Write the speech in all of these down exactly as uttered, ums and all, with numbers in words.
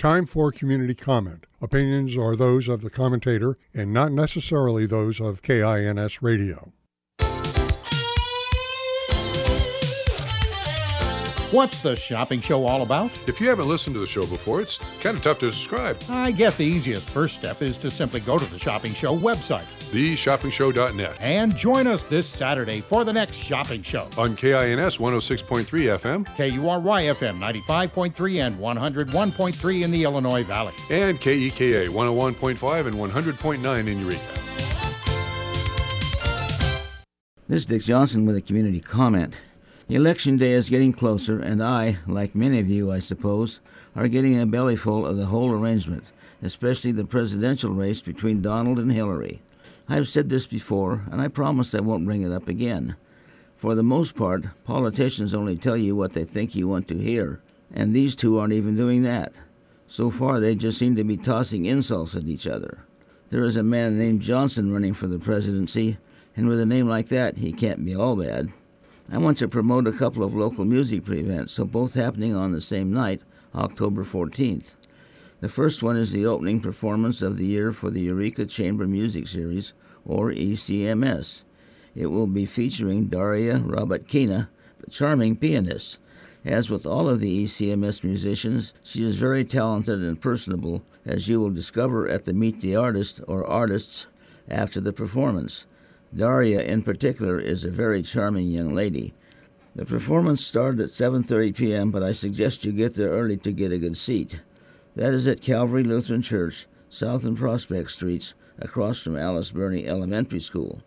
Time for community comment. Opinions are those of the commentator and not necessarily those of K I N S Radio. What's the shopping show all about? If you haven't listened to the show before, it's kind of tough to describe. I guess the easiest first step is to simply go to the Shopping Show website, the shopping show dot net, and join us this Saturday for the next shopping show. On K I N S one oh six point three F M, K U R Y F M ninety-five point three and one oh one point three in the Illinois Valley, and K E K A one oh one point five and one hundred point nine in Eureka. This is Dick Johnson with a community comment. Election day is getting closer, and I, like many of you, I suppose, are getting a bellyful of the whole arrangement, especially the presidential race between Donald and Hillary. I've said this before, and I promise I won't bring it up again. For the most part, politicians only tell you what they think you want to hear, and these two aren't even doing that. So far, they just seem to be tossing insults at each other. There is a man named Johnson running for the presidency, and with a name like that, he can't be all bad. I want to promote a couple of local music events, so both happening on the same night, October fourteenth. The first one is the opening performance of the year for the Eureka Chamber Music Series, or E C M S. It will be featuring Daria Robatkina, a charming pianist. As with all of the E C M S musicians, she is very talented and personable, as you will discover at the Meet the Artist, or Artists, after the performance. Daria, in particular, is a very charming young lady. The performance started at seven thirty p.m., but I suggest you get there early to get a good seat. That is at Calvary Lutheran Church, South and Prospect Streets, across from Alice Burney Elementary School.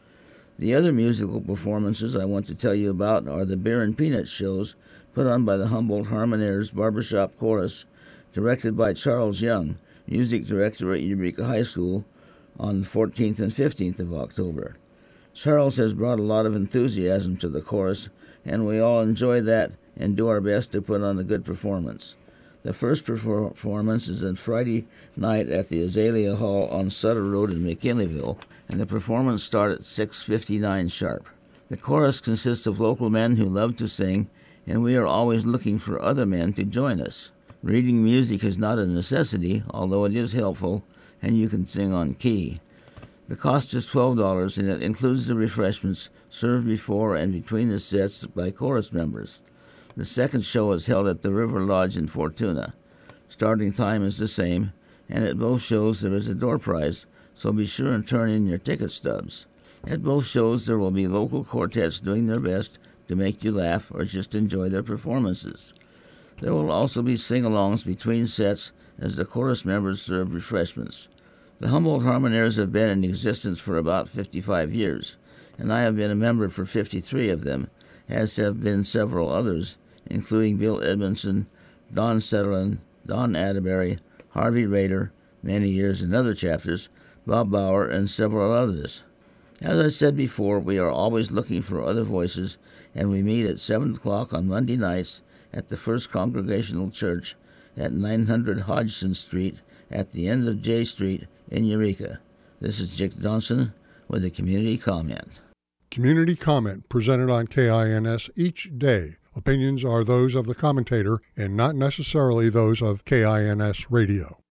The other musical performances I want to tell you about are the Beer and Peanuts shows put on by the Humboldt Harmoniers Barbershop Chorus, directed by Charles Young, music director at Eureka High School, on the fourteenth and fifteenth of October. Charles has brought a lot of enthusiasm to the chorus, and we all enjoy that and do our best to put on a good performance. The first performance is on Friday night at the Azalea Hall on Sutter Road in McKinleyville, and the performance starts at six fifty-nine sharp. The chorus consists of local men who love to sing, and we are always looking for other men to join us. Reading music is not a necessity, although it is helpful, and you can sing on key. The cost is twelve dollars, and it includes the refreshments served before and between the sets by chorus members. The second show is held at the River Lodge in Fortuna. Starting time is the same, and at both shows there is a door prize, so be sure and turn in your ticket stubs. At both shows there will be local quartets doing their best to make you laugh or just enjoy their performances. There will also be sing-alongs between sets as the chorus members serve refreshments. The Humboldt Harmoniers have been in existence for about fifty-five years, and I have been a member for fifty-three of them, as have been several others, including Bill Edmondson, Don Sutherland, Don Atterbury, Harvey Rader, many years in other chapters, Bob Bauer, and several others. As I said before, we are always looking for other voices, and we meet at seven o'clock on Monday nights at the First Congregational Church at nine hundred Hodgson Street at the end of J Street in Eureka. This is Dick Johnson with a community comment. Community comment presented on K I N S each day. Opinions are those of the commentator and not necessarily those of K I N S Radio.